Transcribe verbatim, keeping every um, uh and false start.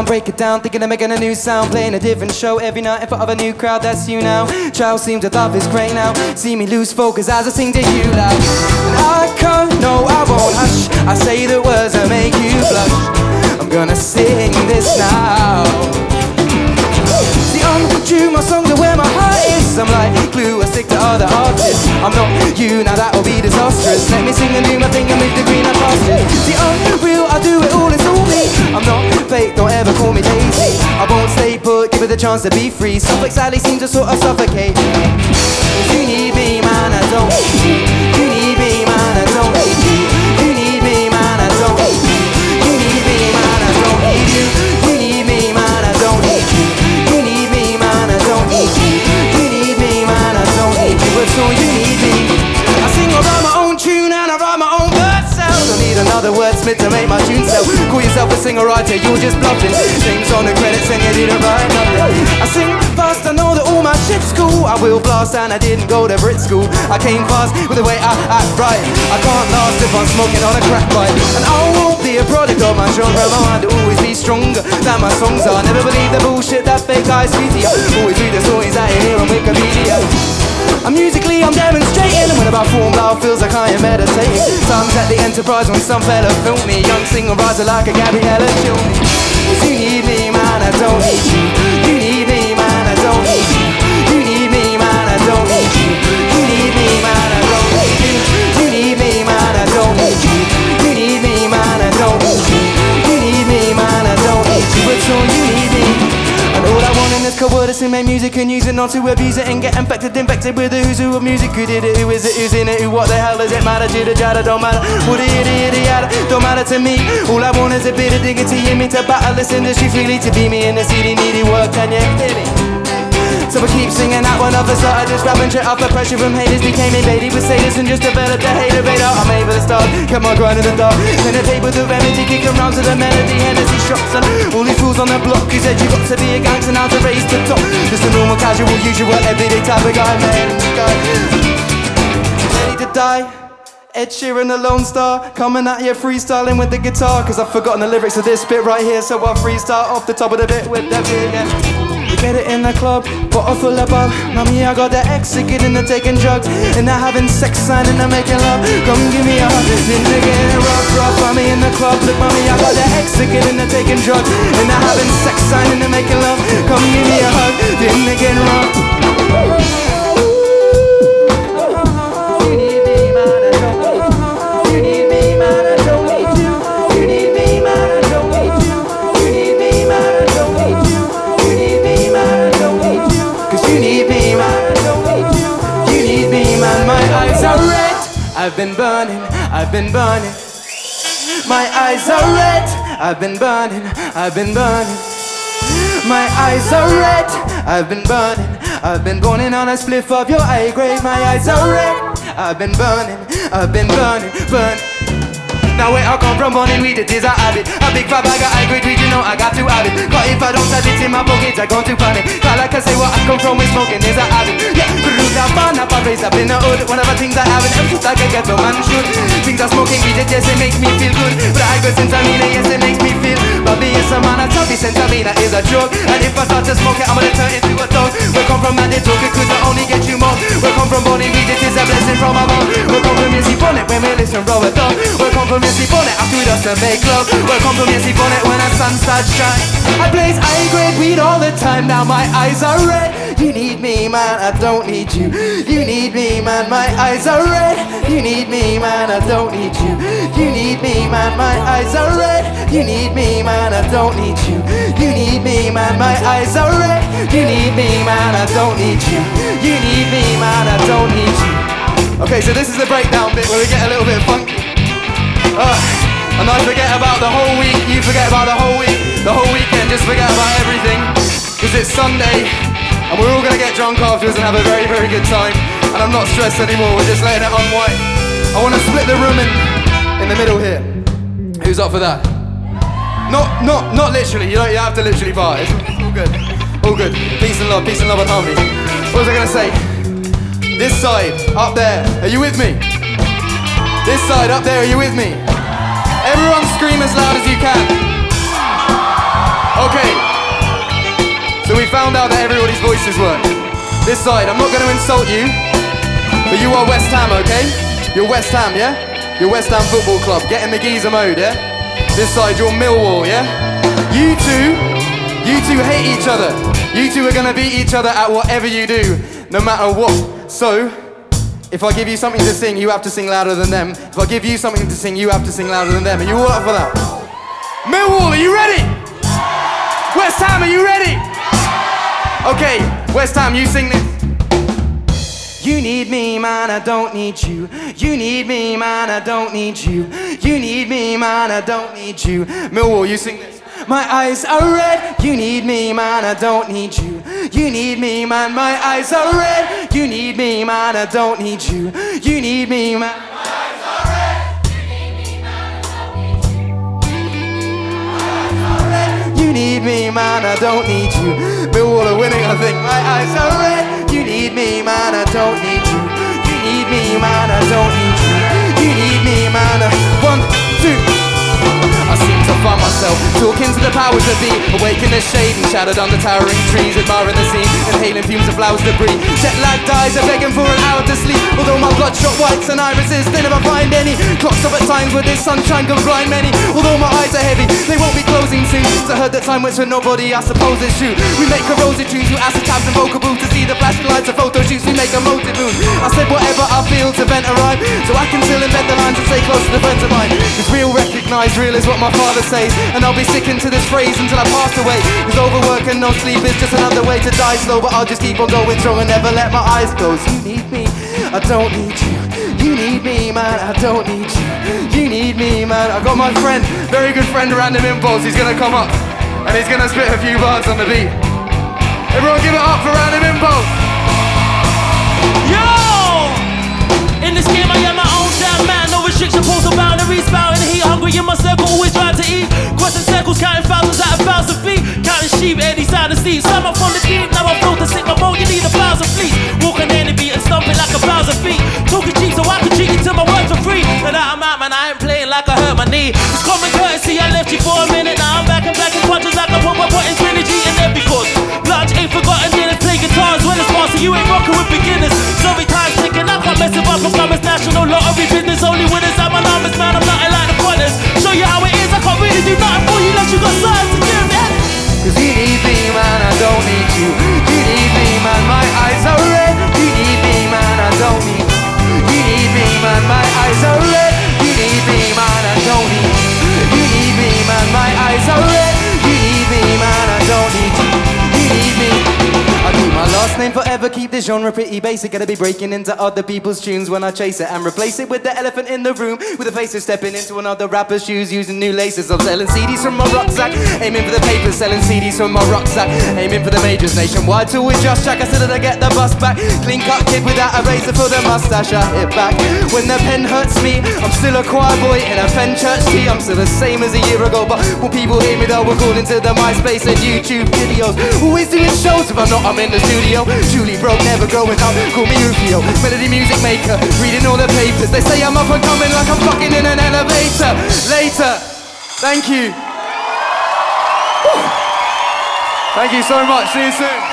down, break it down, thinking of making a new sound, playing a different show every night in front of a new crowd. That's you now. Child seems to love is great now. See me lose focus as I sing to you loud. And I can't, no, I won't hush. I say the words that make you blush. I'm gonna sing this now. See, I'm true, my songs are where my heart is. I'm like glue, I stick to other artists. I'm not you, now that will be disastrous. Let me sing and do my thing and move the green and pastures. See, I'm real, I do it all, it's all me. I'm not fake, don't ever call me Daisy. I won't stay put, give it a chance to be free. Suffolk Sally seems to sort of suffocate. You need me, man, I don't need you. You need me, man, I don't need you. You need me, man, I don't need you. You need me, man, I don't need you. You need me, man, I don't need you. You need me, man, I don't need you. You need me, man, I don't need you. But so you need me. I sing around my own tune and I write my own verse out. Don't need another wordsmith to make my tune sell. Call yourself a singer-writer, you're just bluffing. Things on the credits and you didn't write nothing. I sing fast, I know that all my shit's cool. I will blast and I didn't go to Brit school. I came fast with the way I act right. I can't last if I'm smoking on a crack pipe. And I won't be a product of my genre. My mind will always be stronger than my songs are. Never believe the bullshit that fake guys feed to you. Always read the stories that you hear on Wikipedia. And musically I'm demonstrating, and when I perform loud feels like I am meditating. Times at the Enterprise when some fella filmed me. Young singer riser like a Gabriella chill me. You need me, man, I don't need you. You need me, man, I don't need you. You need me, man, I don't need you. You need me, man, I don't need you. You need me, man, I don't need you. You need me, man, I don't need you. You need me, man, I don't need you. But so you need me. And all I want in this cold world is to make music and use it, not to abuse it and get infected, infected with the who's who of music. Who did it, who is it, who's in it, who, what the hell does it matter? Jidda jada, don't matter. What the yidda yidda yada, don't matter to me. All I want is a bit of dignity in me to battle this industry freely, to be me in the city, needy work, can you hear me? So I keep singing that one up and started just rapping straight off the pressure from haters. Became invaded with satyrs and just developed a hater radar. I'm able to start, kept my grind in the dark. Then I table the remedy, kick around to the melody. Hennessy shots and all these fools on the block who said you got to be a gangster now to raise the top. Just a normal, casual, usual, everyday type of guy, man. Guy. Ready to die. Ed Sheeran, the Lone Star, coming at you freestyling with the guitar. Cause I've forgotten the lyrics of this bit right here, so I'll freestyle off the top of the bit with that bit, yeah. You get it in the club, bottle full of bub. Mommy, I got the ex, sick in the taking drugs. And they're having sex, signing and making love. Come give me a hug, then they get rough, rough. Mommy in the club, look mommy, I got the ex, sick in the taking drugs. And they're having sex, signing and making love. Come give me a hug, then they get rough. I've been burning, I've been burning. My eyes are red. I've been burning, I've been burning. My eyes are red. I've been burning, I've been burning on a spliff of your eye grade. My eyes are red. I've been burning, I've been burning, burning. Now where I come from, burning weed, it is a habit. A big fat bag of high grade weed, you know I got to have it. Cause if I don't have it in my pockets, I go to panic. Cause like I say, what I come from with smoking is a habit. Yeah, root up, fan up, I raise up in the hood. One of the things I haven't ever put like a ghetto man should. Things are smoking weed, it yes, it makes me feel good. But I go since I mean it, yes, it makes me feel. But being some man, I tell me since I mean it is a joke. And if I start to smoke it, I'm gonna turn into a dog. Where come from, man, they talk, it could not only get you more. Where come from, burning weed, it is a blessing from above. Where come from, Missy Bonnet, when we listen, bro, a dog. Where come from, Missy Bonnet, after we dust to make love. Welcome to Missy Bonnet when the sun starts shine. I blaze high grade weed all the time, now my eyes are red. You need me, man, I don't need you. You need me, man, my eyes are red. You need me, man, I don't need you. You need me, man, my eyes are red. You need me, man, I don't need you. You need me, man, my eyes are red. You need me, man, I don't need you. You need me, man, I don't need you. Okay, so this is the breakdown bit where we get a little bit funky. Uh, and I forget about the whole week, you forget about the whole week, the whole weekend, just forget about everything. Cause it's Sunday, and we're all gonna get drunk afterwards and have a very, very good time. And I'm not stressed anymore, we're just letting it unwind. I wanna split the room in, in the middle here. Who's up for that? Not, not, not literally, you don't you have to literally part. It's, it's all good, all good. Peace and love, peace and love and harmony. What was I gonna say? This side, up there, are you with me? This side, up there, are you with me? Everyone scream as loud as you can. Okay. So we found out that everybody's voices work. This side, I'm not going to insult you, but you are West Ham, okay? You're West Ham, yeah? You're West Ham Football Club, get in the geezer mode, yeah? This side, you're Millwall, yeah? You two, you two hate each other. You two are gonna beat each other at whatever you do, no matter what. So, if I give you something to sing, you have to sing louder than them. If I give you something to sing, you have to sing louder than them. Are you all up for that? Millwall, are you ready? West Ham, are you ready? Okay, West Ham, you sing this. You need me, man, I don't need you. You need me, man, I don't need you. You need me, man, I don't need you. Millwall, you sing this. My eyes are red. You need me, man, I don't need you. You need me, man, my eyes are red. You need me, man, I don't need you. You need me, man. My eyes are red. You need me, man, I don't need you. You need me, man, I don't need you. Millwall are winning, I think. My eyes are red. You need me, man, I don't need you. You need me, man, I don't need you. You need me, man. One, two. I seem to find myself talking to the powers that be, awake in the shade and shadowed under towering trees, admiring the scene, inhaling fumes of flowers debris. Jet lag dies, are begging for an hour to sleep. Although my bloodshot whites and irises, they never find any. Clocks stop at times where this sunshine can blind many. Although my eyes are heavy, they won't be closing soon. So I heard that time waits for nobody, I suppose it's true. We make corrosive tunes through acid tabs and vocal booths to see the flashing lights of photo shoots. We make a motive moon. I said whatever I feel to vent a rhyme, so I can still invent the lines and stay close to the friends of mine. Cause real recognise real is what my father says, and I'll be sticking to this phrase until I pass away. Cause overwork and no sleep is just another way to die slow, but I'll just keep on going strong and never let my eyes close. You need me, I don't need you. You need me, man, I don't need you. You need me, man. I got my friend, very good friend, Random Impulse. He's gonna come up and he's gonna spit a few bars on the beat. Everyone give it up for Random Impulse. Yo! In this game I am my own damn man. No restriction, pulls or boundaries, bound in the heat. Hungry in my circle, always trying to eat. Crossing circles, counting thousands at a thousand feet. Counting sheep, any side of steep. Some up from the deep, now I'm float to sink my boat. You need a thousand fleets. Walking in the beat and stomping like a thousand feet. Talking cheap so I can treat you till my words for free. Now that I'm out, man, I ain't playing like I hurt my knee. It's common courtesy, I left you for a minute. Now I'm back and back in punches like I put my buttons, energy in every course. Lunch ain't forgotten, dinner's play guitars when it's past. So you ain't rocking with beginners. Sorry, time's ticking, I can't mess it up. I'm coming national lottery business. Only winners at my numbers, man, I'm nothing like the funnest. Show you how it is, I can't really do nothing for you unless you got signs to give, yeah. Cause you need me, man, I don't need you. You need me, man, my eyes are red. You need me, man, I don't need you. You need me, man, my eyes are red. You need me, man, I don't need you. You need me, man, my eyes are red. You need me, man, I don't need you. You need me. I keep my last name forever, keep this genre pretty basic. Gotta be breaking into other people's tunes when I chase it and replace it with the elephant in the room, with a face of stepping into another rapper's shoes using new laces. I'm selling C Ds from my rucksack, aiming for the papers, selling C Ds from my rucksack, aiming for the majors nationwide. Till with Just Jack, I said that I get the bus back. Clean cut kid without a razor for the mustache, I hit back. When the pen hurts me, I'm still a choir boy in a Fen church tee. I'm still the same as a year ago, but when people hear me though, we're calling to the MySpace and YouTube videos. Always doing shows, if I'm not, I'm in the studio. Truly broke, never growing up, call me Rufio. Melody music maker, reading all the papers. They say I'm up and coming like I'm fucking in an elevator. Later, thank you. Woo. Thank you so much, see you soon.